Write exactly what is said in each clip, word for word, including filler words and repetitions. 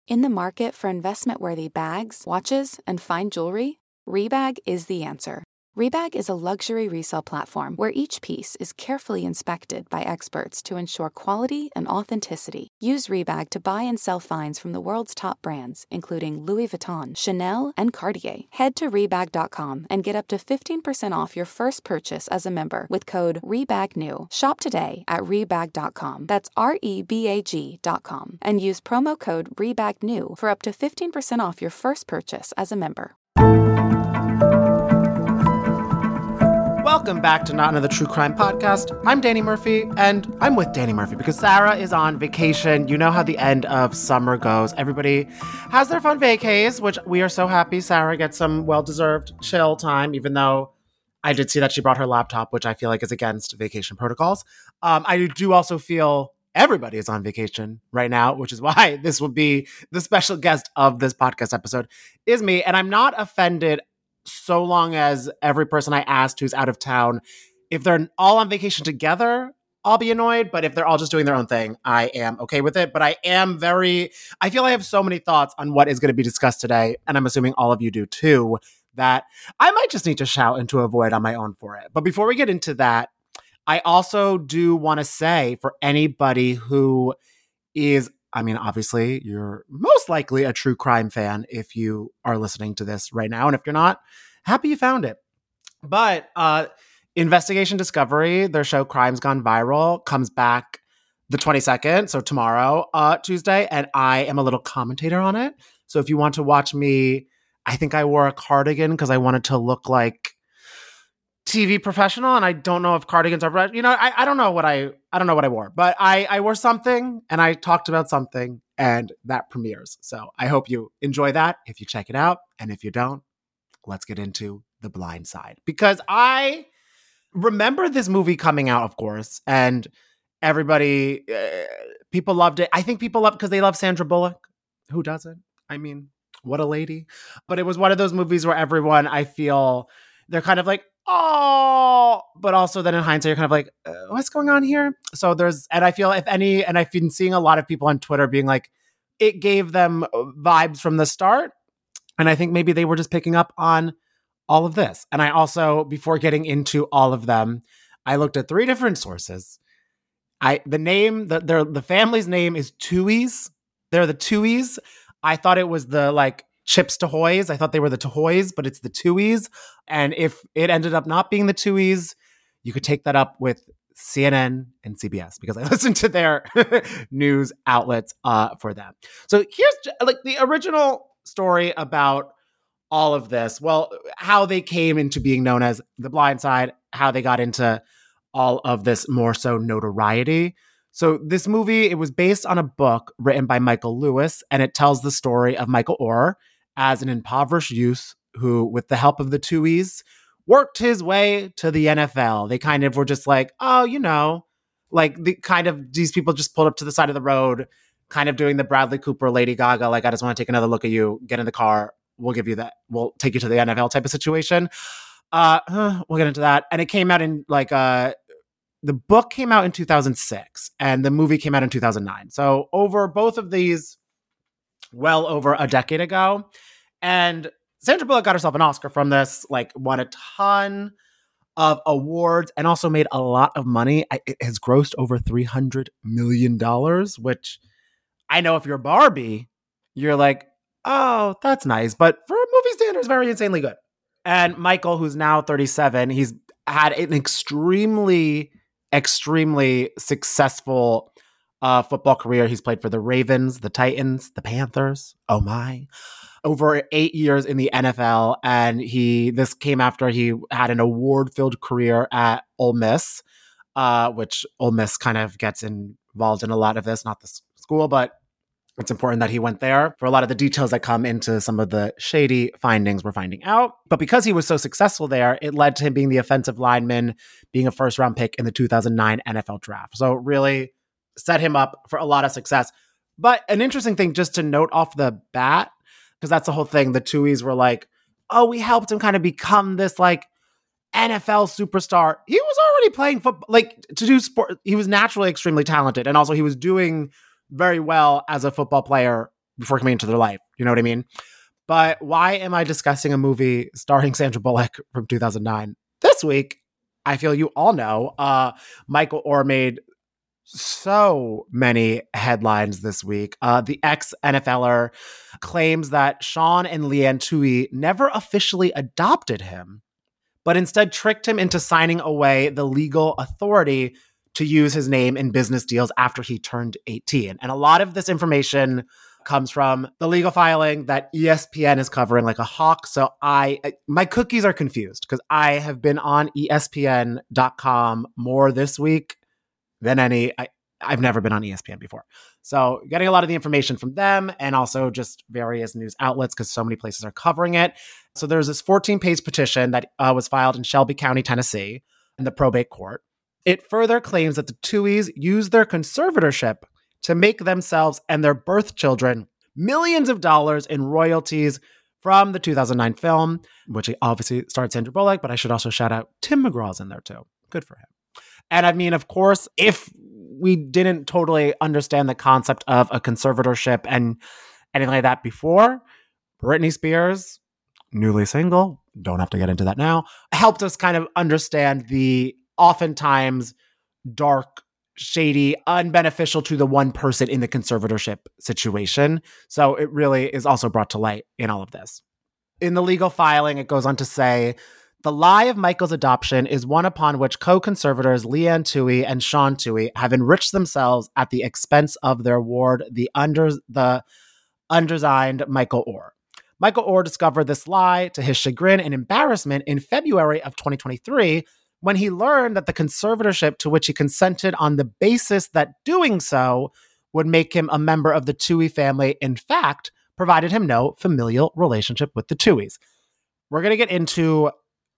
In the market for investment-worthy bags, watches, and fine jewelry, Rebag is the answer. Rebag is a luxury resale platform where each piece is carefully inspected by experts to ensure quality and authenticity. Use Rebag to buy and sell finds from the world's top brands, including Louis Vuitton, Chanel, and Cartier. Head to Rebag dot com and get up to fifteen percent off your first purchase as a member with code REBAGNEW. Shop today at Rebag dot com. That's R E B A G dot com. And use promo code REBAGNEW for up to fifteen percent off your first purchase as a member. Welcome back to Not Another True Crime Podcast. I'm Danny Murphy, and I'm with Danny Murphy because Sarah is on vacation. You know how the end of summer goes. Everybody has their fun vacays, which we are so happy Sarah gets some well-deserved chill time, even though I did see that she brought her laptop, which I feel like is against vacation protocols. Um, I do also feel everybody is on vacation right now, which is why this will be the special guest of this podcast episode is me. And I'm not offended so long as every person I asked who's out of town, if they're all on vacation together, I'll be annoyed. But if they're all just doing their own thing, I am okay with it. But I am very, I feel I have so many thoughts on what is going to be discussed today. And I'm assuming all of you do too, that I might just need to shout into a void on my own for it. But before we get into that, I also do want to say for anybody who is, I mean, obviously, you're most likely a true crime fan if you are listening to this right now. And if you're not, happy you found it. But uh, Investigation Discovery, their show Crimes Gone Viral, comes back the twenty-second, so tomorrow, uh, Tuesday, and I am a little commentator on it. So if you want to watch me, I think I wore a cardigan because I wanted to look like T V professional, and I don't know if cardigans are, you know, I, I don't know what I, I don't know what I wore, but I, I wore something and I talked about something and that premieres. So I hope you enjoy that if you check it out. And if you don't, let's get into The Blind Side, because I remember this movie coming out, of course, and everybody, uh, people loved it. I think people loved because they love Sandra Bullock. Who doesn't? I mean, what a lady. But it was one of those movies where everyone, I feel, they're kind of like, oh, but also then in hindsight, you're kind of like, uh, what's going on here? So there's, and I feel if any, and I've been seeing a lot of people on Twitter being like, it gave them vibes from the start. And I think maybe they were just picking up on all of this. And I also, before getting into all of them, I looked at three different sources. I, the name, the, their, the family's name is Tuohys. They're the Tuohys. I thought it was the like Chips Tahoys. I thought they were the Tahoys, but it's the Tuohys. And if it ended up not being the Tuohys, you could take that up with C N N and C B S because I listened to their news outlets uh, for them. So here's like the original story about all of this. Well, how they came into being known as The Blind Side, how they got into all of this more so notoriety. So this movie, it was based on a book written by Michael Lewis, and it tells the story of Michael Oher as an impoverished youth who, with the help of the Tuohys, worked his way to the N F L. They kind of were just like, oh, you know, like the kind of these people just pulled up to the side of the road, kind of doing the Bradley Cooper, Lady Gaga, like, I just want to take another look at you, get in the car, we'll give you that, we'll take you to the N F L type of situation. Uh, huh, we'll get into that. And it came out in like, uh, the book came out in two thousand six and the movie came out in two thousand nine. So over both of these, well over a decade ago. And Sandra Bullock got herself an Oscar from this, like won a ton of awards and also made a lot of money. It has grossed over three hundred million dollars, which I know if you're Barbie, you're like, oh, that's nice. But for movie standards, very insanely good. And Michael, who's now thirty-seven, he's had an extremely, extremely successful uh, football career. He's played for the Ravens, the Titans, the Panthers. Oh my. Over eight years in the N F L. And he, this came after he had an award-filled career at Ole Miss, uh, which Ole Miss kind of gets involved in a lot of this, not the school, but it's important that he went there for a lot of the details that come into some of the shady findings we're finding out. But because he was so successful there, it led to him being the offensive lineman, being a first round pick in the two thousand nine N F L draft. So it really set him up for a lot of success. But an interesting thing just to note off the bat, because that's the whole thing. The Tuohys were like, oh, we helped him kind of become this like N F L superstar. He was already playing football, like to do sport. He was naturally extremely talented. And also he was doing very well as a football player before coming into their life. You know what I mean? But why am I discussing a movie starring Sandra Bullock from two thousand nine? This week, I feel you all know, uh, Michael Oher made so many headlines this week. Uh, the ex-NFLer claims that Sean and Leanne Tui never officially adopted him, but instead tricked him into signing away the legal authority to use his name in business deals after he turned eighteen. And a lot of this information comes from the legal filing that E S P N is covering like a hawk. So I, my cookies are confused because I have been on E S P N dot com more this week than any, I, I've never been on E S P N before. So getting a lot of the information from them and also just various news outlets because so many places are covering it. So there's this fourteen-page petition that uh, was filed in Shelby County, Tennessee, in the probate court. It further claims that the Tuohys used their conservatorship to make themselves and their birth children millions of dollars in royalties from the two thousand nine film, which obviously starred Sandra Bullock, but I should also shout out Tim McGraw's in there too. Good for him. And I mean, of course, if we didn't totally understand the concept of a conservatorship and anything like that before, Britney Spears, newly single, don't have to get into that now, helped us kind of understand the oftentimes dark, shady, unbeneficial to the one person in the conservatorship situation. So it really is also brought to light in all of this. In the legal filing, it goes on to say, the lie of Michael's adoption is one upon which co-conservators Leanne Tui and Sean Tui have enriched themselves at the expense of their ward, the under the undesigned Michael Oher. Michael Oher discovered this lie to his chagrin and embarrassment in February of twenty twenty-three when he learned that the conservatorship to which he consented on the basis that doing so would make him a member of the Tui family, in fact, provided him no familial relationship with the Tuohys. We're going to get into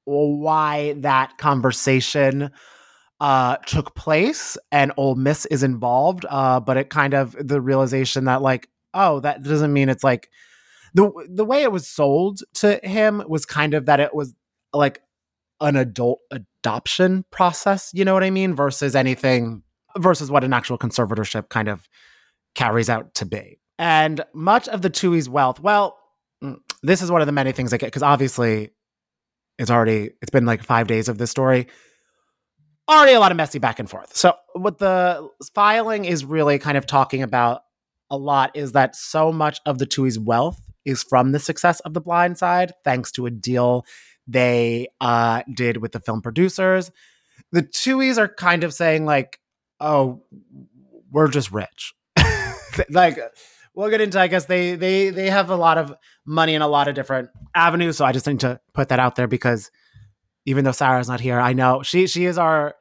why that conversation uh, took place and Ole Miss is involved, uh, but it kind of, the realization that like, oh, that doesn't mean it's like, the the way it was sold to him was kind of that it was like an adult adoption process, you know what I mean? Versus anything, versus what an actual conservatorship kind of carries out to be. And much of the Tuohy's wealth, well, this is one of the many things I get, because obviously it's already, it's been like five days of this story. Already a lot of messy back and forth. So what the filing is really kind of talking about a lot is that so much of the Tuohy's wealth is from the success of The Blind Side, thanks to a deal they uh, did with the film producers. The Tuohys are kind of saying like, oh, we're just rich. Like, we'll get into, I guess they they they have a lot of money in a lot of different avenues. So I just need to put that out there because even though Sarah's not here, I know she she is our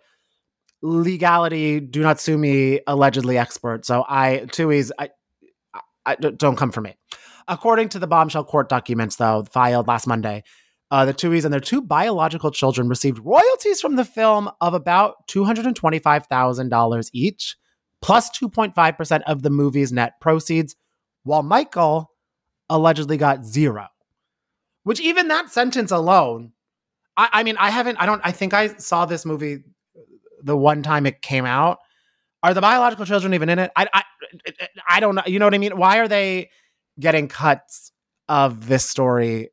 legality, do not sue me, allegedly expert. So I, Tuohys, I, I, I don't come for me. According to the bombshell court documents, though, filed last Monday, uh, the Tuohys and their two biological children received royalties from the film of about two hundred twenty-five thousand dollars each, plus two point five percent of the movie's net proceeds, while Michael allegedly got zero. Which even that sentence alone, I, I mean, I haven't, I don't, I think I saw this movie the one time it came out. Are the biological children even in it? I, I, I don't know. You know what I mean? Why are they getting cuts of this story?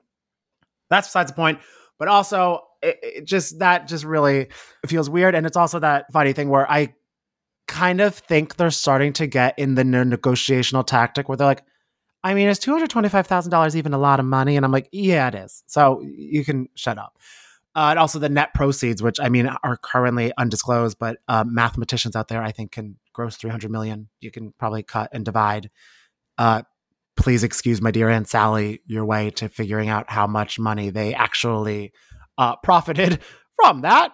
That's besides the point. But also, it, it just that just really feels weird. And it's also that funny thing where I kind of think they're starting to get in the negotiational tactic where they're like, I mean, is two hundred twenty-five thousand dollars even a lot of money? And I'm like, yeah, it is. So you can shut up. Uh, and also the net proceeds, which I mean are currently undisclosed, but uh, mathematicians out there, I think, can gross three hundred million. You can probably cut and divide. Uh, please excuse my dear Aunt Sally your way to figuring out how much money they actually uh, profited from that.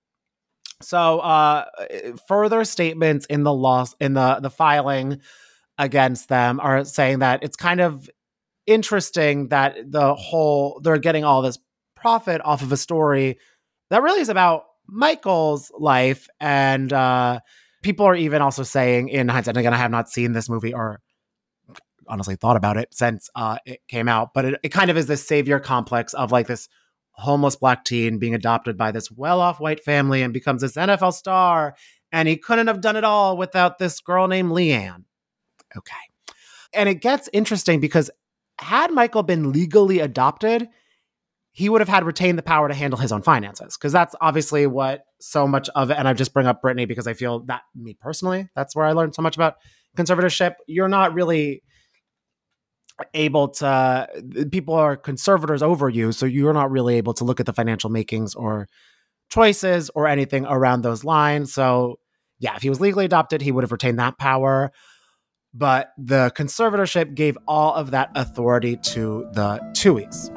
So uh, further statements in the law, in the, the filing against them are saying that it's kind of interesting that the whole, they're getting all this profit off of a story that really is about Michael's life. And uh, people are even also saying in hindsight, and again, I have not seen this movie or honestly thought about it since uh, it came out, but it, it kind of is this savior complex of like this homeless black teen being adopted by this well-off white family and becomes this N F L star. And he couldn't have done it all without this girl named Leanne. Okay. And it gets interesting because had Michael been legally adopted, he would have had retained the power to handle his own finances. Because that's obviously what so much of it, and I just bring up Britney because I feel that, me personally, that's where I learned so much about conservatorship. You're not really able to, people are conservators over you, so you're not really able to look at the financial makings or choices or anything around those lines. So yeah, if he was legally adopted, he would have retained that power. But the conservatorship gave all of that authority to the Tuohys.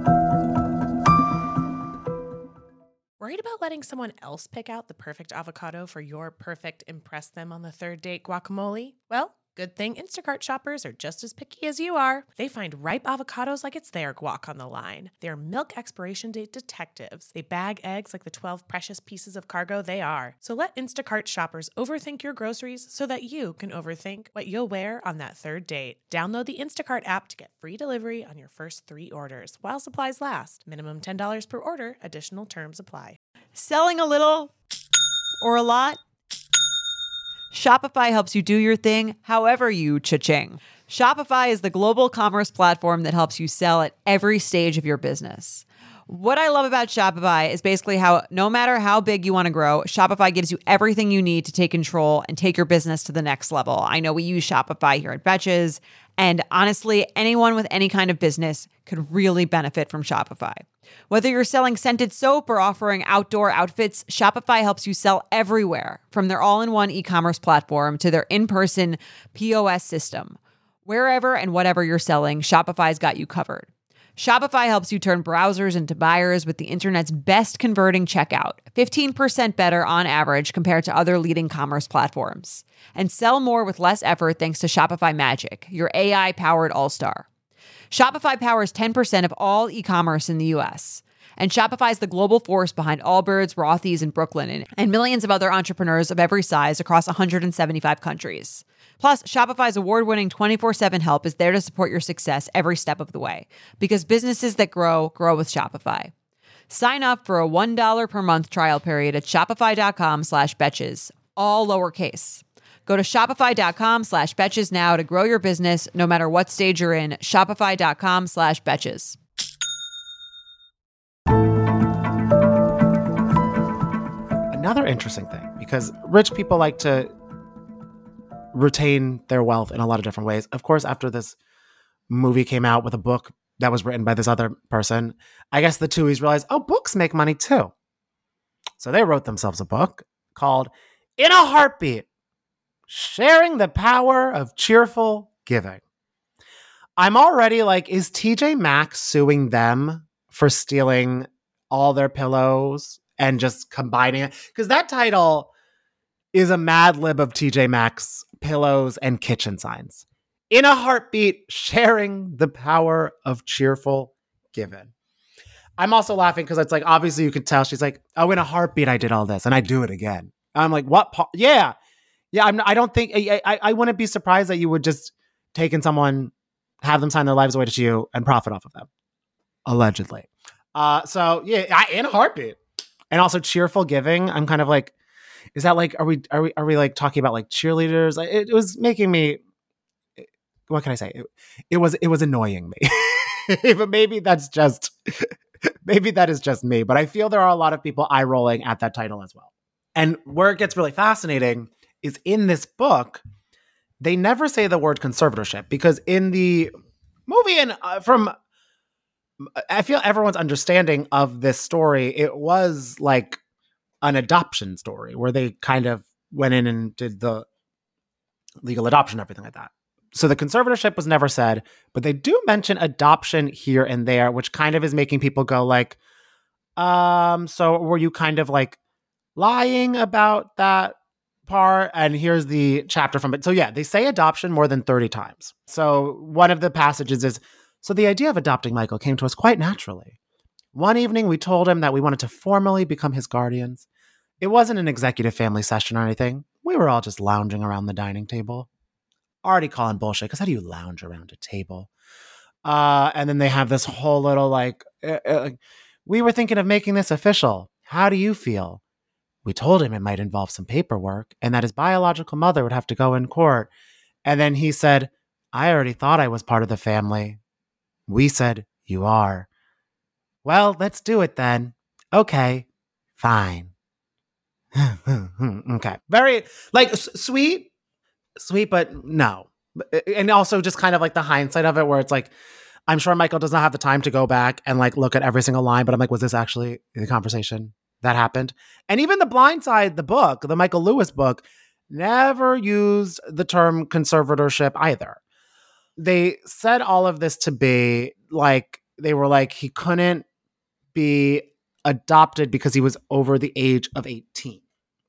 Worried about letting someone else pick out the perfect avocado for your perfect impress them on the third date guacamole? Well, good thing Instacart shoppers are just as picky as you are. They find ripe avocados like it's their guac on the line. They're milk expiration date detectives. They bag eggs like the twelve precious pieces of cargo they are. So let Instacart shoppers overthink your groceries so that you can overthink what you'll wear on that third date. Download the Instacart app to get free delivery on your first three orders while supplies last. Minimum ten dollars per order. Additional terms apply. Selling a little or a lot? Shopify helps you do your thing however you cha-ching. Shopify is the global commerce platform that helps you sell at every stage of your business. What I love about Shopify is basically how no matter how big you want to grow, Shopify gives you everything you need to take control and take your business to the next level. I know we use Shopify here at Betches, and honestly, anyone with any kind of business could really benefit from Shopify. Whether you're selling scented soap or offering outdoor outfits, Shopify helps you sell everywhere, from their all-in-one e-commerce platform to their in-person P O S system. Wherever and whatever you're selling, Shopify's got you covered. Shopify helps you turn browsers into buyers with the internet's best converting checkout, fifteen percent better on average compared to other leading commerce platforms. And sell more with less effort thanks to Shopify Magic, your A I-powered all-star. Shopify powers ten percent of all e-commerce in the U S. And Shopify is the global force behind Allbirds, Rothy's, and Brooklinen, and millions of other entrepreneurs of every size across one hundred seventy-five countries. Plus, Shopify's award-winning twenty-four seven help is there to support your success every step of the way. Because businesses that grow, grow with Shopify. Sign up for a one dollar per month trial period at shopify.com slash betches, all lowercase. Go to shopify.com slash betches now to grow your business no matter what stage you're in. Shopify.com slash betches. Another interesting thing, because rich people like to retain their wealth in a lot of different ways. Of course, after this movie came out with a book that was written by this other person, I guess the Tuohys realized, oh, books make money too. So they wrote themselves a book called In a Heartbeat, Sharing the Power of Cheerful Giving. I'm already like, is T J Maxx suing them for stealing all their pillows and just combining it? Because that title is a mad lib of T J Maxx pillows and kitchen signs. In a Heartbeat, Sharing the Power of Cheerful Giving. I'm also laughing because it's like, obviously you could tell she's like, oh, in a heartbeat I did all this and I do it again. I'm like, what? Pa- yeah. Yeah, I'm, I don't think, I, I, I wouldn't be surprised that you would just take in someone, have them sign their lives away to you and profit off of them. Allegedly. Uh, so yeah, I, in a heartbeat. And also cheerful giving. I'm kind of like, is that like, are we, are we, are we like talking about like cheerleaders? It, it was making me, what can I say? It, it was, it was annoying me. But maybe that's just, maybe that is just me. But I feel there are a lot of people eye rolling at that title as well. And where it gets really fascinating is in this book, they never say the word conservatorship, because in the movie and uh, from, I feel everyone's understanding of this story, it was like an adoption story where they kind of went in and did the legal adoption, everything like that. So the conservatorship was never said, but they do mention adoption here and there, which kind of is making people go like, um, so were you kind of like lying about that part? And here's the chapter from it. So yeah, they say adoption more than thirty times. So one of the passages is, so the idea of adopting Michael came to us quite naturally. One evening we told him that we wanted to formally become his guardians. It wasn't an executive family session or anything. We were all just lounging around the dining table. Already calling bullshit, because how do you lounge around a table? Uh, and then they have this whole little like, uh, uh, we were thinking of making this official. How do you feel? We told him it might involve some paperwork and that his biological mother would have to go in court. And then he said, I already thought I was part of the family. We said, you are. Well, let's do it then. Okay, fine. Okay. Very, like, s- sweet, sweet, but no. And also just kind of like the hindsight of it where it's like, I'm sure Michael does not have the time to go back and like look at every single line, but I'm like, was this actually the conversation that happened? And even The Blind Side, the book, the Michael Lewis book, never used the term conservatorship either. They said all of this to be like, they were like, he couldn't be adopted because he was over the age of eighteen.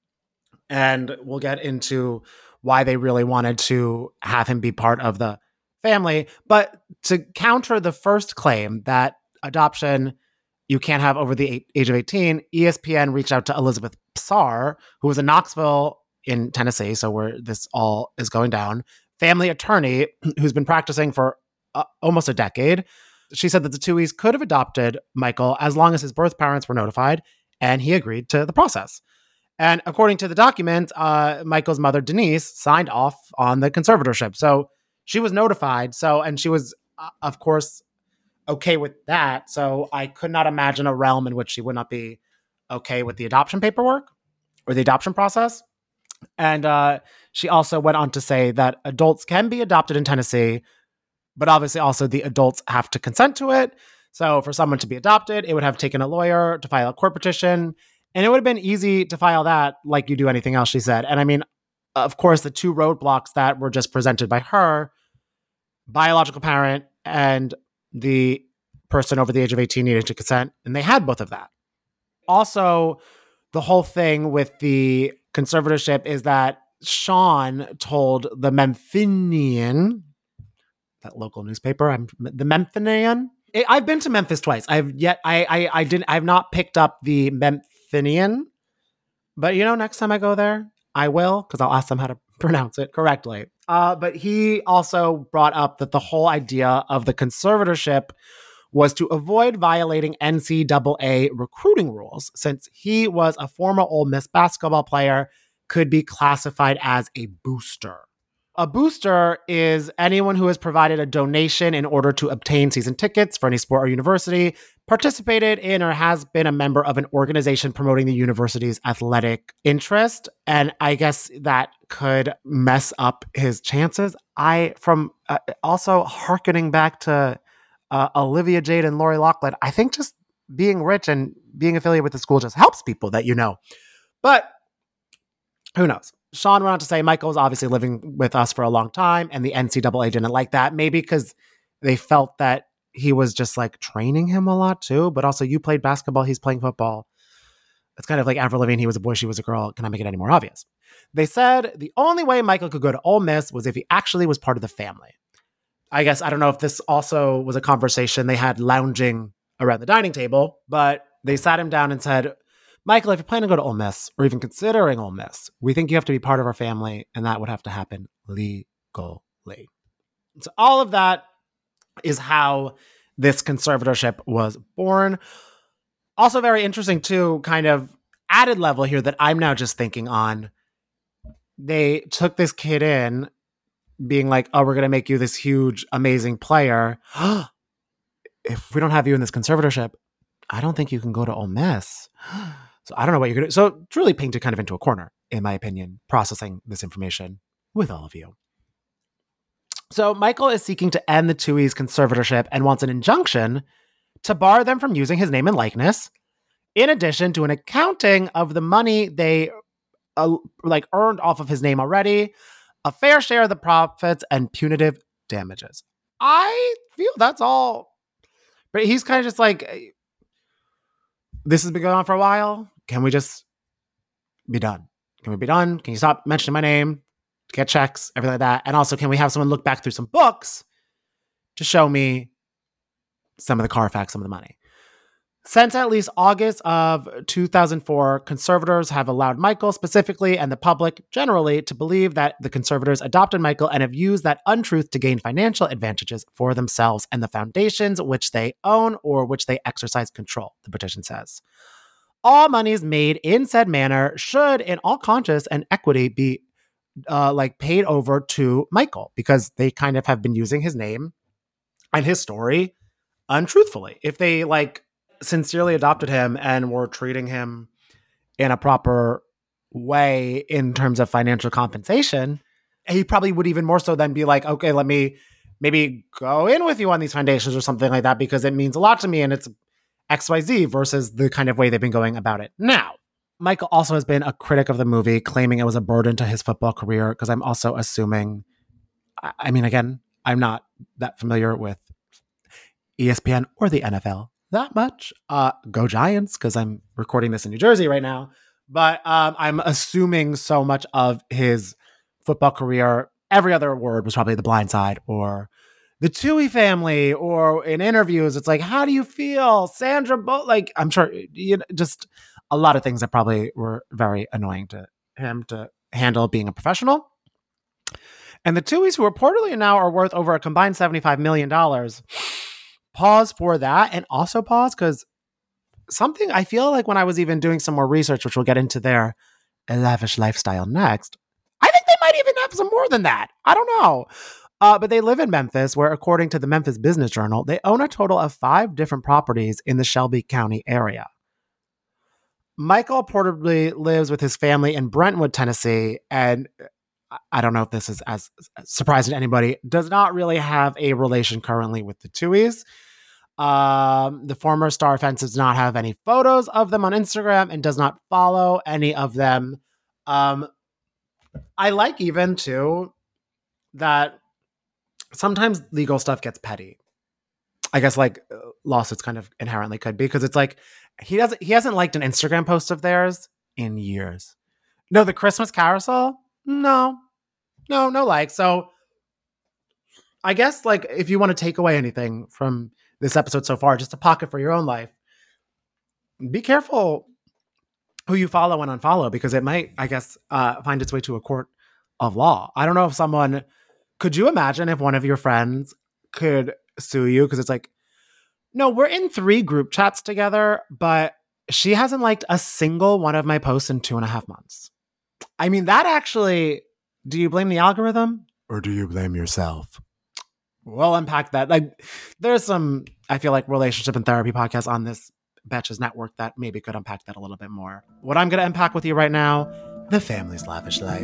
And we'll get into why they really wanted to have him be part of the family. But to counter the first claim that adoption you can't have over the age of eighteen, E S P N reached out to Elizabeth Psar, who was in Knoxville in Tennessee, so where this all is going down, family attorney who's been practicing for uh, almost a decade. She said that the Tuohys could have adopted Michael as long as his birth parents were notified, and he agreed to the process. And according to the document, uh, Michael's mother, Denise, signed off on the conservatorship. So she was notified. So, and she was, uh, of course, okay with that. So I could not imagine a realm in which she would not be okay with the adoption paperwork or the adoption process. And uh, she also went on to say that adults can be adopted in Tennessee, but obviously also the adults have to consent to it. So for someone to be adopted, it would have taken a lawyer to file a court petition. And it would have been easy to file that like you do anything else, she said. And I mean, of course, the two roadblocks that were just presented by her, biological parent and the person over the age of eighteen needed to consent, and they had both of that. Also, the whole thing with the conservatorship is that Sean told the Memphinian, that local newspaper, I'm the Memphinian. I've been to Memphis twice. I've yet I I I didn't I've not picked up the Memphinian, but you know, next time I go there, I will, because I'll ask them how to pronounce it correctly. Uh, but he also brought up that the whole idea of the conservatorship was to avoid violating N C double A recruiting rules, since he was a former Ole Miss basketball player, could be classified as a booster. A booster is anyone who has provided a donation in order to obtain season tickets for any sport or university, participated in or has been a member of an organization promoting the university's athletic interest. And I guess that could mess up his chances. I, from uh, also hearkening back to uh, Olivia Jade and Lori Loughlin, I think just being rich and being affiliated with the school just helps people that you know. But who knows? Sean went on to say Michael was obviously living with us for a long time, and the N C double A didn't like that. Maybe because they felt that he was just like training him a lot too. But also, you played basketball, he's playing football. It's kind of like Avril Lavigne, he was a boy, she was a girl. Can I make it any more obvious? They said the only way Michael could go to Ole Miss was if he actually was part of the family. I guess I don't know if this also was a conversation they had lounging around the dining table, but they sat him down and said, Michael, if you're planning to go to Ole Miss or even considering Ole Miss, we think you have to be part of our family, and that would have to happen legally. So all of that is how this conservatorship was born. Also very interesting too, kind of added level here that I'm now just thinking on. They took this kid in being like, oh, we're going to make you this huge, amazing player. If we don't have you in this conservatorship, I don't think you can go to Ole Miss. So I don't know what you're going to do. So truly painted kind of into a corner, in my opinion, processing this information with all of you. So Michael is seeking to end the Tuohys' conservatorship and wants an injunction to bar them from using his name and likeness, in addition to an accounting of the money they uh, like earned off of his name already, a fair share of the profits, and punitive damages. I feel that's all. But he's kind of just like, this has been going on for a while. Can we just be done? Can we be done? Can you stop mentioning my name? Get checks, everything like that. And also, can we have someone look back through some books to show me some of the Carfax, some of the money? Since at least August of two thousand four, conservators have allowed Michael specifically and the public generally to believe that the conservators adopted Michael and have used that untruth to gain financial advantages for themselves and the foundations which they own or which they exercise control, the petition says. All monies made in said manner should, in all conscience and equity, be uh, like paid over to Michael because they kind of have been using his name and his story untruthfully. If they like sincerely adopted him and were treating him in a proper way in terms of financial compensation, he probably would even more so then be like, okay, let me maybe go in with you on these foundations or something like that because it means a lot to me and it's X Y Z versus the kind of way they've been going about it. Now, Michael also has been a critic of the movie, claiming it was a burden to his football career, because I'm also assuming, I mean, again, I'm not that familiar with E S P N or the N F L that much. Uh, go Giants, because I'm recording this in New Jersey right now. But um, I'm assuming so much of his football career, every other word was probably The Blind Side or the Toohey family, or in interviews, it's like, how do you feel? Sandra Bullock, like, I'm sure, you know, just a lot of things that probably were very annoying to him to handle being a professional. And the Tooheys, who reportedly now are worth over a combined seventy-five million dollars, pause for that, and also pause because something I feel like when I was even doing some more research, which we'll get into their lavish lifestyle next, I think they might even have some more than that. I don't know. Uh, but they live in Memphis, where, according to the Memphis Business Journal, they own a total of five different properties in the Shelby County area. Michael reportedly lives with his family in Brentwood, Tennessee, and I don't know if this is as surprising to anybody, does not really have a relation currently with the Tooheys. Um, the former star fence does not have any photos of them on Instagram and does not follow any of them. Um, I like even, too, that sometimes legal stuff gets petty. I guess like lawsuits kind of inherently could be, because it's like he doesn't he hasn't liked an Instagram post of theirs in years. No, the Christmas carousel? No. No, no like. So I guess like if you want to take away anything from this episode so far, just a pocket for your own life, be careful who you follow and unfollow, because it might, I guess, uh, find its way to a court of law. I don't know if someone, could you imagine if one of your friends could sue you? Because it's like, no, we're in three group chats together, but she hasn't liked a single one of my posts in two and a half months. I mean, that actually, do you blame the algorithm or do you blame yourself? We'll unpack that. Like, there's some, I feel like, relationship and therapy podcasts on this Betches network that maybe could unpack that a little bit more. What I'm going to unpack with you right now, the family's lavish life.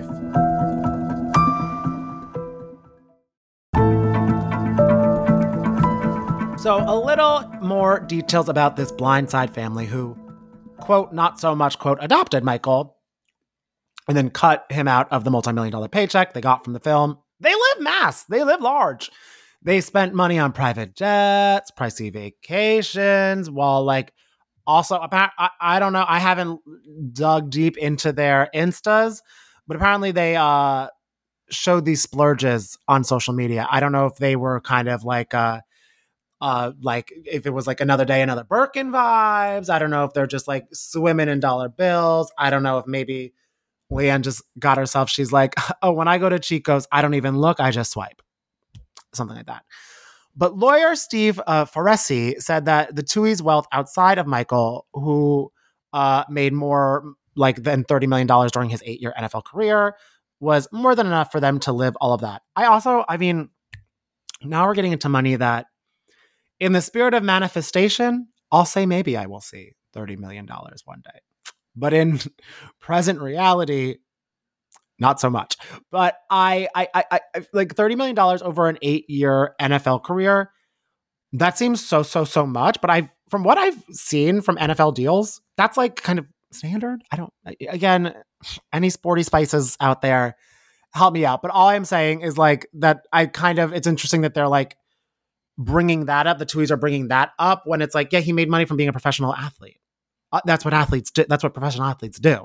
So a little more details about this Blind Side family who, quote, not so much, quote, adopted Michael and then cut him out of the multi-million dollar paycheck they got from the film. They live mass. They live large. They spent money on private jets, pricey vacations, while like also, I, I don't know, I haven't dug deep into their Instas, but apparently they uh, showed these splurges on social media. I don't know if they were kind of like, uh, uh, like if it was like Another Day, Another Birkin vibes. I don't know if they're just like swimming in dollar bills. I don't know if maybe Leanne just got herself, she's like, oh, when I go to Chico's, I don't even look, I just swipe. Something like that. But lawyer Steve uh, Foresi said that the Tooheys' wealth outside of Michael, who uh, made more like than thirty million dollars during his eight-year N F L career, was more than enough for them to live all of that. I also, I mean, now we're getting into money that, in the spirit of manifestation, I'll say maybe I will see thirty million dollars one day. But in present reality, not so much. But I, I, I, I like thirty million dollars over an eight-year N F L career. That seems so, so, so much. But I, from what I've seen from N F L deals, that's like kind of standard. I don't. Again, any sporty spices out there, help me out. But all I'm saying is like that. I kind of. It's interesting that they're like bringing that up. The Tooheys are bringing that up when it's like, yeah, he made money from being a professional athlete. Uh, that's what athletes do. That's what professional athletes do.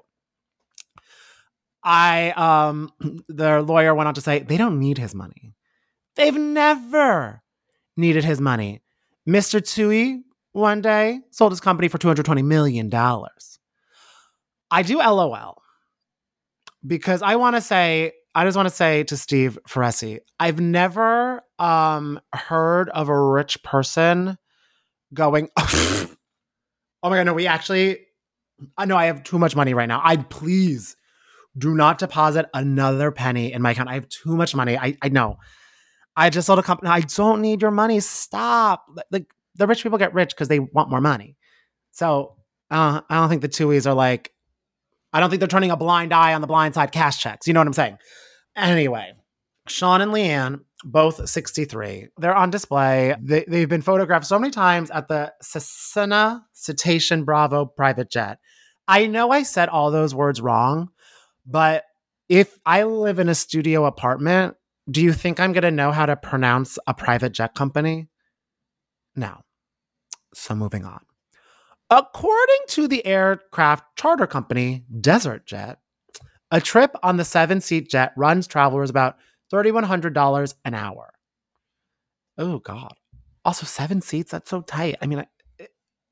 I, um, their lawyer went on to say they don't need his money. They've never needed his money. Mister Toohey one day sold his company for two hundred twenty million dollars. I do LOL because I want to say, I just want to say to Steve Foresi, I've never um, heard of a rich person going, oh my God, no, we actually, I know I have too much money right now. I'd please, Do not deposit another penny in my account. I have too much money. I, I know. I just sold a company. I don't need your money. Stop. Like, the rich people get rich because they want more money. So uh, I don't think the Tuohys are like, I don't think they're turning a blind eye on the blind side cash checks. You know what I'm saying? Anyway, Sean and Leanne, both sixty-three. They're on display. They, they've been photographed so many times at the Cessna Citation Bravo private jet. I know I said all those words wrong, but if I live in a studio apartment, do you think I'm going to know how to pronounce a private jet company? No. So moving on. According to the aircraft charter company, Desert Jet, a trip on the seven-seat jet runs travelers about three thousand one hundred dollars an hour. Oh, God. Also, seven seats? That's so tight. I mean, I, it,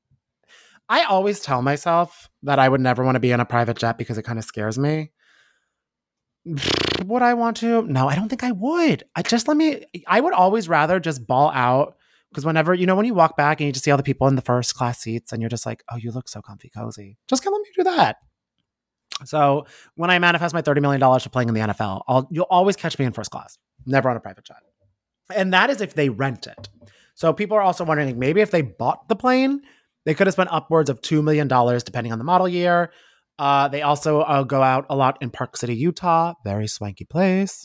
I always tell myself that I would never want to be in a private jet because it kind of scares me. Would I want to? No, I don't think I would. I just let me, I would always rather just ball out. Because whenever, you know, when you walk back and you just see all the people in the first class seats and you're just like, oh, you look so comfy, cozy. Just let me do that. So when I manifest my thirty million dollars for playing in the N F L, I'll, you'll always catch me in first class, never on a private jet. And that is if they rent it. So people are also wondering, like, maybe if they bought the plane, they could have spent upwards of two million dollars depending on the model year. Uh, they also uh, go out a lot in Park City, Utah. Very swanky place.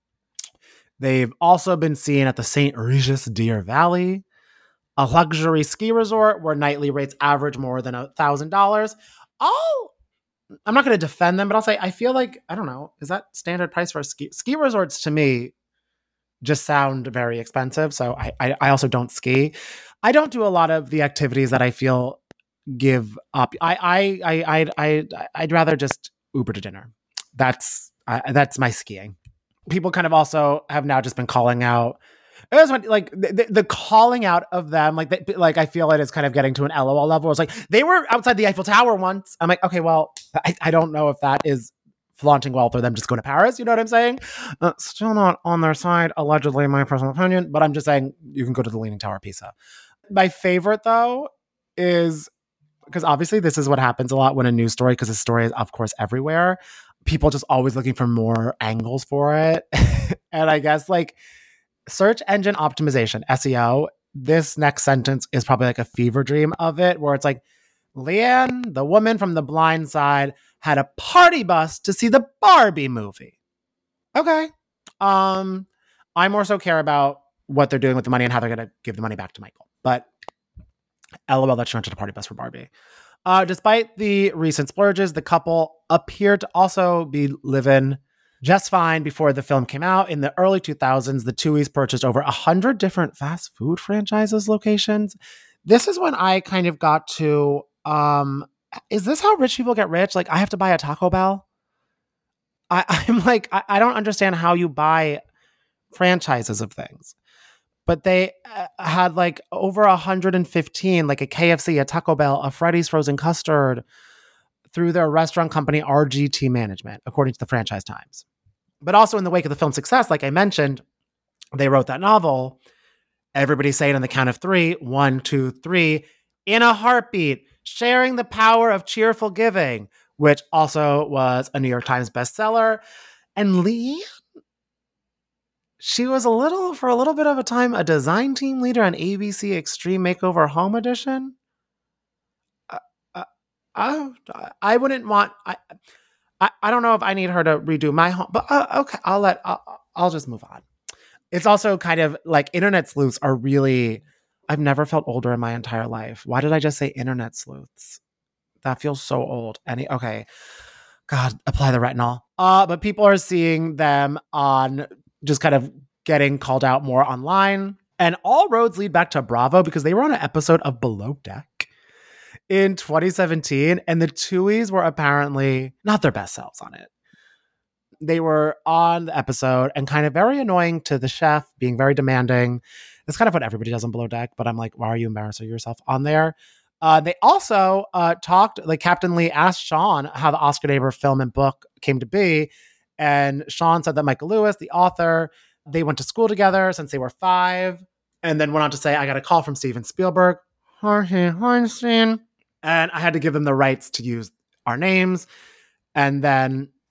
They've also been seen at the Saint Regis Deer Valley, a luxury ski resort where nightly rates average more than one thousand dollars. I'll, I'm not going to defend them, but I'll say I feel like, I don't know, is that standard price for a ski? Ski resorts to me just sound very expensive, so I, I, I also don't ski. I don't do a lot of the activities that I feel give up. I I I I, I I'd rather just Uber to dinner. That's I, that's my skiing. People kind of also have now just been calling out. It was like the, the calling out of them, like they, like I feel it is kind of getting to an L O L level. It's like they were outside the Eiffel Tower once. I'm like, okay, well, I, I don't know if that is flaunting well for them just going to Paris. You know what I'm saying? Uh, still not on their side, allegedly, in my personal opinion. But I'm just saying you can go to the Leaning Tower of Pisa. My favorite though is because obviously this is what happens a lot when a news story, because the story is of course everywhere. People just always looking for more angles for it. And I guess like search engine optimization, S E O, this next sentence is probably like a fever dream of it, where it's like, Leanne, the woman from The Blind Side, had a party bus to see the Barbie movie. Okay. Um, I more so care about what they're doing with the money and how they're going to give the money back to Michael. But LOL that she rented a party bus for Barbie. Uh, despite the recent splurges, the couple appeared to also be living just fine before the film came out. In the early two thousands, the Tuohys purchased over one hundred different fast food franchises locations. This is when I kind of got to, um, is this how rich people get rich? Like, I have to buy a Taco Bell? I, I'm like, I, I don't understand how you buy franchises of things. But they uh, had like over one hundred fifteen, like a K F C, a Taco Bell, a Freddy's Frozen Custard, through their restaurant company R G T Management, according to the Franchise Times. But also in the wake of the film's success, like I mentioned, they wrote that novel. Everybody say it on the count of three. One, two, three. In a Heartbeat, Sharing the Power of Cheerful Giving, which also was a New York Times bestseller. And Lee, she was a little, for a little bit of a time, a design team leader on A B C Extreme Makeover Home Edition. Uh, uh, I, I wouldn't want, I, I, I don't know if I need her to redo my home, but uh, okay, I'll let, I'll, I'll just move on. It's also kind of like internet sleuths are really, I've never felt older in my entire life. Why did I just say internet sleuths? That feels so old. Any, okay. God, apply the retinol. Uh, but people are seeing them on just kind of getting called out more online. And all roads lead back to Bravo because they were on an episode of Below Deck in twenty seventeen. And the Tuohys were apparently not their best selves on it. They were on the episode and kind of very annoying to the chef, being very demanding. It's kind of what everybody does on Below Deck, but I'm like, why are you embarrassing yourself on there? Uh, they also uh, talked, like Captain Lee asked Sean how the Oscar Neighbor film and book came to be. And Sean said that Michael Lewis, the author, they went to school together since they were five. And then went on to say, I got a call from Steven Spielberg, Harvey Weinstein, and I had to give them the rights to use our names. And then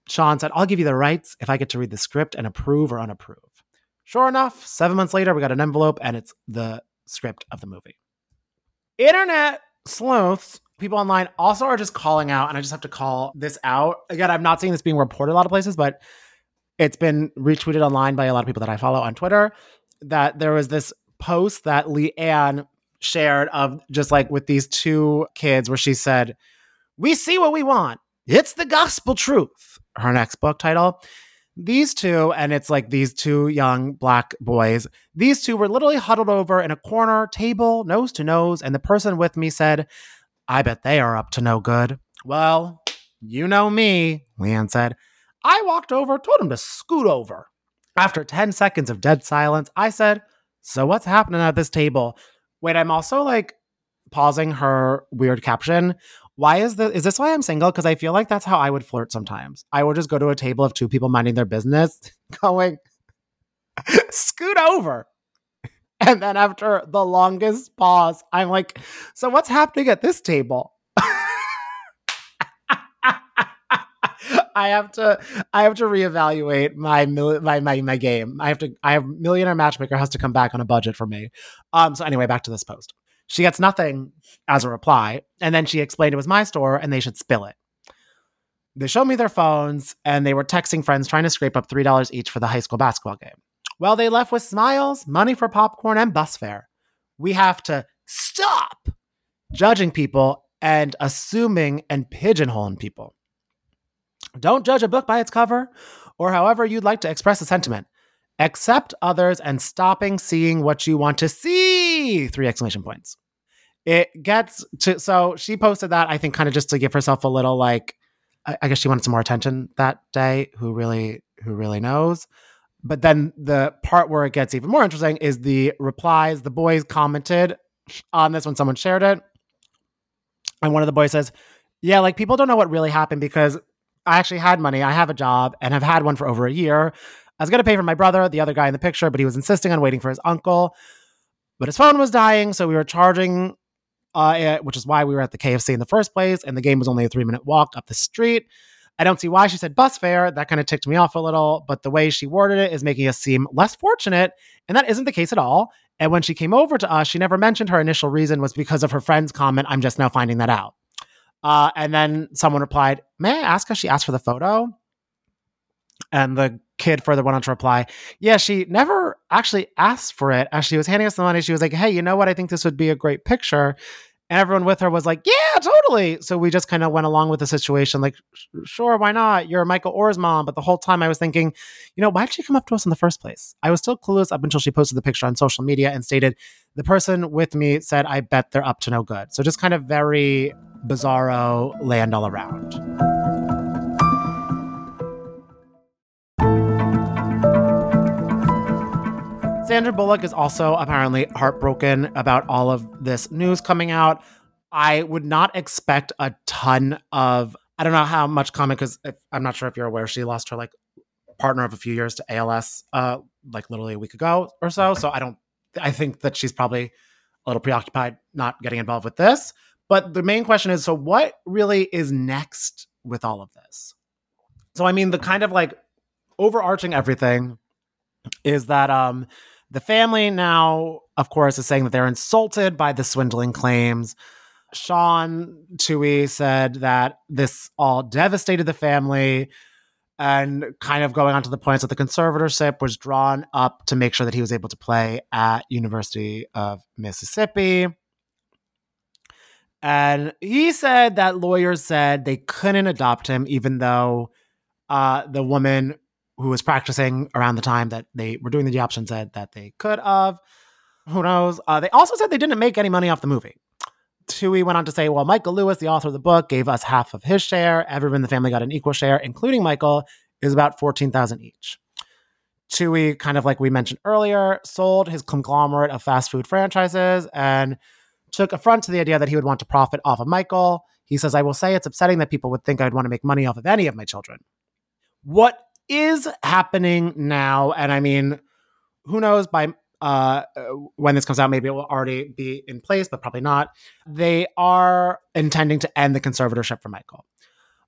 Sean said, I'll give you the rights if I get to read the script and approve or unapprove. Sure enough, seven months later, we got an envelope and it's the script of the movie. Internet sleuths, people online also are just calling out, and I just have to call this out. Again, I'm not seeing this being reported a lot of places, but it's been retweeted online by a lot of people that I follow on Twitter, that there was this post that Leanne shared of just like with these two kids where she said, we see what we want. It's the gospel truth. Her next book title. These two, and it's like these two young black boys, these two were literally huddled over in a corner table, nose to nose, and the person with me said, I bet they are up to no good. Well, you know me, Leanne said. I walked over, told him to scoot over. After ten seconds of dead silence, I said, so what's happening at this table? Wait, I'm also like pausing her weird caption. Why is this? Is this why I'm single? Because I feel like that's how I would flirt sometimes. I would just go to a table of two people minding their business, going, scoot over. And then after the longest pause, I'm like, so what's happening at this table? I have to, I have to reevaluate my, my, my, my game. I have to, I have Millionaire Matchmaker has to come back on a budget for me. Um. So anyway, back to this post. She gets nothing as a reply, and then she explained it was my store and they should spill it. They showed me their phones, and they were texting friends trying to scrape up three dollars each for the high school basketball game. Well, they left with smiles, money for popcorn, and bus fare. We have to stop judging people and assuming and pigeonholing people. Don't judge a book by its cover or however you'd like to express a sentiment. Accept others and stopping seeing what you want to see. Three exclamation points. It gets to, so she posted that, I think, kind of just to give herself a little like, I, I guess she wanted some more attention that day. Who really, who really knows? But then the part where it gets even more interesting is the replies. The boys commented on this when someone shared it. And one of the boys says, yeah, like people don't know what really happened because I actually had money. I have a job and have had one for over a year. I was going to pay for my brother, the other guy in the picture, but he was insisting on waiting for his uncle. But his phone was dying, so we were charging, uh, it, which is why we were at the K F C in the first place, and the game was only a three-minute walk up the street. I don't see why she said bus fare. That kind of ticked me off a little, but the way she worded it is making us seem less fortunate, and that isn't the case at all. And when she came over to us, she never mentioned her initial reason was because of her friend's comment, I'm just now finding that out. Uh, and then someone replied, may I ask how she asked for the photo? And the kid further went on to reply, yeah, she never actually asked for it. As she was handing us the money, she was like, hey, you know what? I think this would be a great picture. And everyone with her was like, yeah, totally. So we just kind of went along with the situation. Like, sure, why not? You're Michael Orr's mom. But the whole time I was thinking, you know, why did she come up to us in the first place? I was still clueless up until she posted the picture on social media and stated, the person with me said, I bet they're up to no good. So just kind of very bizarro land all around. Sandra Bullock is also apparently heartbroken about all of this news coming out. I would not expect a ton of, I don't know how much comment, because I'm not sure if you're aware, she lost her like partner of a few years to A L S, uh, like literally a week ago or so. So I don't, I think that she's probably a little preoccupied not getting involved with this. But the main question is, so what really is next with all of this? So, I mean, the kind of like overarching everything is that, um, the family now, of course, is saying that they're insulted by the swindling claims. Sean Tuohy said that this all devastated the family, and kind of going on to the points that the conservatorship was drawn up to make sure that he was able to play at University of Mississippi. And he said that lawyers said they couldn't adopt him, even though uh, the woman who was practicing around the time that they were doing the adoption said that they could have. Who knows? Uh, they also said they didn't make any money off the movie. Tuohy went on to say, well, Michael Lewis, the author of the book, gave us half of his share. Everyone in the family got an equal share, including Michael, is about fourteen thousand dollars each. Tuohy, kind of like we mentioned earlier, sold his conglomerate of fast food franchises and took affront to the idea that he would want to profit off of Michael. He says, I will say it's upsetting that people would think I'd want to make money off of any of my children. What is happening now, and I mean, who knows, by uh, when this comes out, maybe it will already be in place, but probably not. They are intending to end the conservatorship for Michael.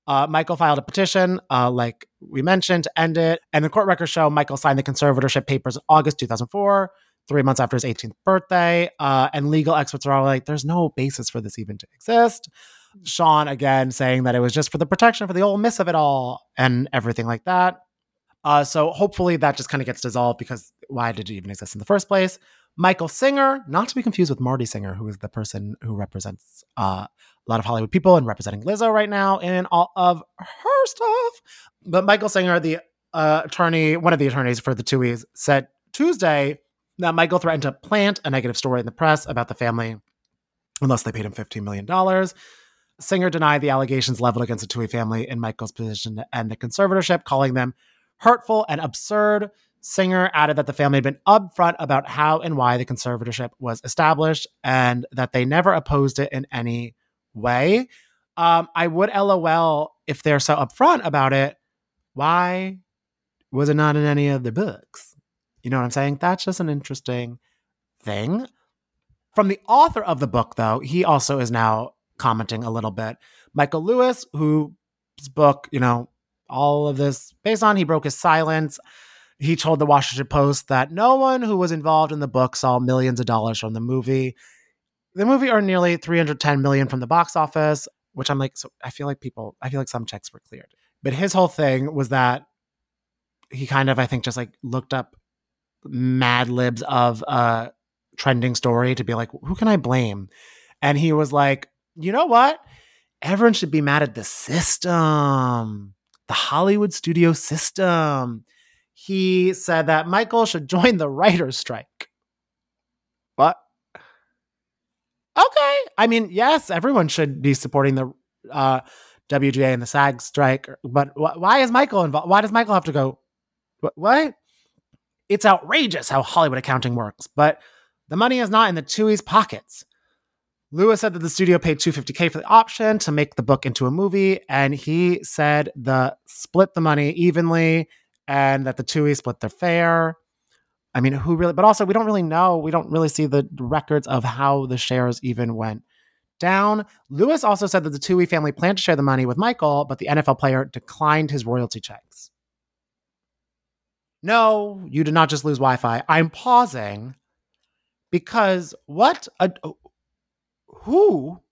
Uh, Michael filed a petition, uh, like we mentioned, to end it. And the court records show Michael signed the conservatorship papers in August two thousand four, three months after his eighteenth birthday. Uh, and legal experts are all like, there's no basis for this even to exist. Sean, again, saying that it was just for the protection for the old miss of it all and everything like that. Uh, so hopefully that just kind of gets dissolved, because why did it even exist in the first place? Michael Singer, not to be confused with Marty Singer, who is the person who represents uh, a lot of Hollywood people and representing Lizzo right now in all of her stuff. But Michael Singer, the uh, attorney, one of the attorneys for the Tuohys, said Tuesday that Michael threatened to plant a negative story in the press about the family unless they paid him fifteen million dollars. Singer denied the allegations leveled against the Tuohy family in Michael's position to end the conservatorship, calling them hurtful and absurd. Singer added that the family had been upfront about how and why the conservatorship was established and that they never opposed it in any way. Um, I would LOL, if they're so upfront about it, why was it not in any of the books? You know what I'm saying? That's just an interesting thing. From the author of the book, though, he also is now commenting a little bit. Michael Lewis, whose book, you know, all of this based on, he broke his silence. He told the Washington Post that no one who was involved in the book saw millions of dollars from the movie. The movie earned nearly three hundred ten million dollars from the box office, which I'm like, so I feel like people, I feel like some checks were cleared. But his whole thing was that he kind of, I think, just like looked up Mad Libs of a trending story to be like, who can I blame? And he was like, you know what? Everyone should be mad at the system, the Hollywood studio system. He said that Michael should join the writer's strike. What? Okay. I mean, yes, everyone should be supporting the uh, W G A and the SAG strike, but wh- why is Michael involved? Why does Michael have to go? Wh- what? It's outrageous how Hollywood accounting works, but the money is not in the Tuohy's pockets. Lewis said that the studio paid two hundred fifty thousand dollars for the option to make the book into a movie, and he said the split the money evenly and that the Tuohy split their fare. I mean, who really, but also we don't really know. We don't really see the records of how the shares even went down. Lewis also said that the Tuohy family planned to share the money with Michael, but the N F L player declined his royalty checks. No, you did not just lose Wi-Fi. I'm pausing because what a, who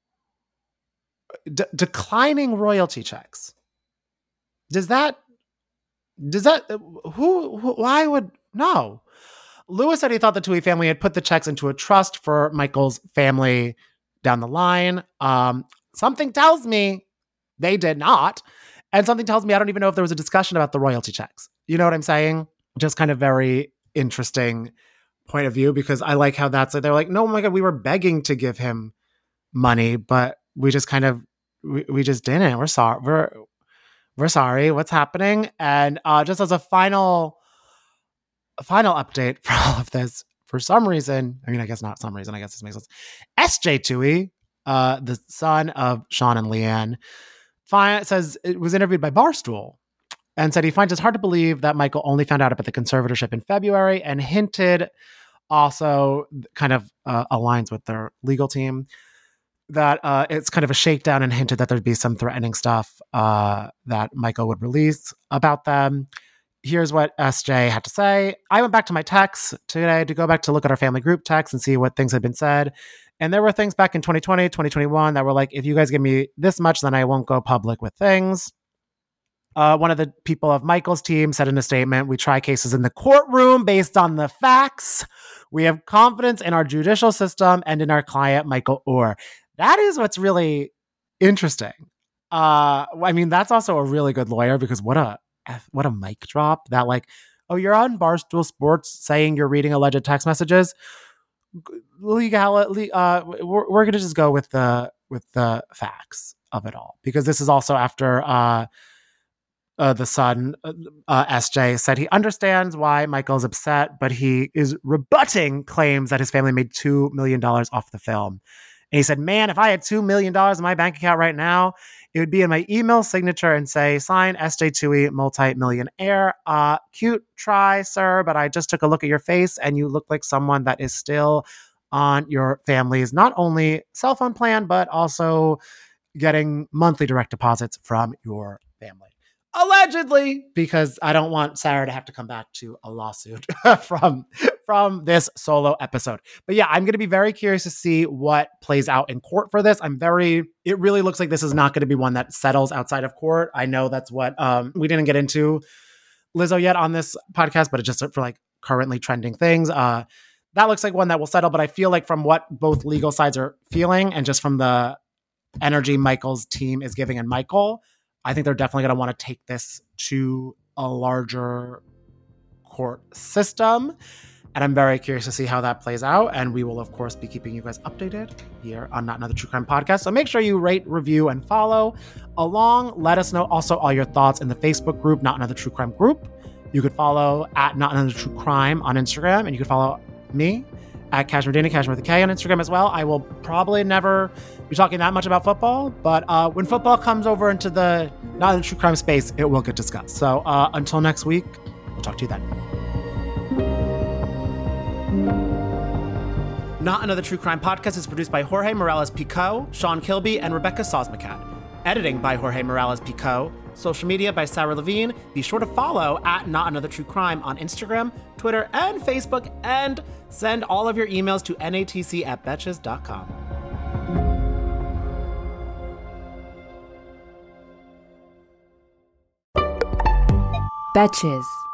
D- declining royalty checks? Does that, does that, who, who, why would, no. Lewis said he thought the Tuohy family had put the checks into a trust for Michael's family down the line. Um, something tells me they did not. And something tells me I don't even know if there was a discussion about the royalty checks. You know what I'm saying? Just kind of very interesting point of view, because I like how that's, they're like, no, oh my God, we were begging to give him money, but we just kind of, we, we just didn't. We're sorry. We're, we're sorry. What's happening? And uh, just as a final, a final update for all of this, for some reason, I mean, I guess not some reason, I guess this makes sense. S J Tuohy, uh, the son of Sean and Leanne, fi- says it was interviewed by Barstool and said he finds it hard to believe that Michael only found out about the conservatorship in February, and hinted, also kind of uh, aligns with their legal team, that uh, it's kind of a shakedown, and hinted that there'd be some threatening stuff uh, that Michael would release about them. Here's what S J had to say. I went back to my texts today to go back to look at our family group text and see what things had been said. And there were things back in twenty twenty, twenty twenty-one that were like, if you guys give me this much, then I won't go public with things. Uh, one of the people of Michael's team said in a statement, we try cases in the courtroom based on the facts. We have confidence in our judicial system and in our client, Michael Oher. That is what's really interesting. Uh, I mean, that's also a really good lawyer, because what a what a mic drop. That like, oh, you're on Barstool Sports saying you're reading alleged text messages. Legal, uh, we're, we're going to just go with the with the facts of it all, because this is also after uh, uh, the son, uh, S J, said he understands why Michael's upset, but he is rebutting claims that his family made two million dollars off the film. And he said, man, if I had two million dollars in my bank account right now, it would be in my email signature and say, sign S J Tuohy, multi-millionaire. Uh, cute try, sir, but I just took a look at your face and you look like someone that is still on your family's not only cell phone plan, but also getting monthly direct deposits from your family. Allegedly, because I don't want Sarah to have to come back to a lawsuit from, from this solo episode. But yeah, I'm going to be very curious to see what plays out in court for this. I'm very, it really looks like this is not going to be one that settles outside of court. I know that's what, um, we didn't get into Lizzo yet on this podcast, but it's just for like currently trending things. Uh, that looks like one that will settle, but I feel like from what both legal sides are feeling and just from the energy Michael's team is giving and Michael, I think they're definitely going to want to take this to a larger court system. And I'm very curious to see how that plays out. And we will, of course, be keeping you guys updated here on Not Another True Crime Podcast. So make sure you rate, review, and follow along. Let us know also all your thoughts in the Facebook group, Not Another True Crime Group. You could follow at Not Another True Crime on Instagram. And you could follow me at Cashmere Dana, Cashmere with a K on Instagram as well. I will probably never be talking that much about football, but uh, when football comes over into the Not Another True Crime space, it will get discussed. So uh, until next week, we'll talk to you then. Not Another True Crime Podcast is produced by Jorge Morales-Pico, Sean Kilby, and Rebecca Sosmacat. Editing by Jorge Morales-Pico. Social media by Sarah Levine. Be sure to follow at Not Another True Crime on Instagram, Twitter, and Facebook, and send all of your emails to natc at betches dot com. Betches.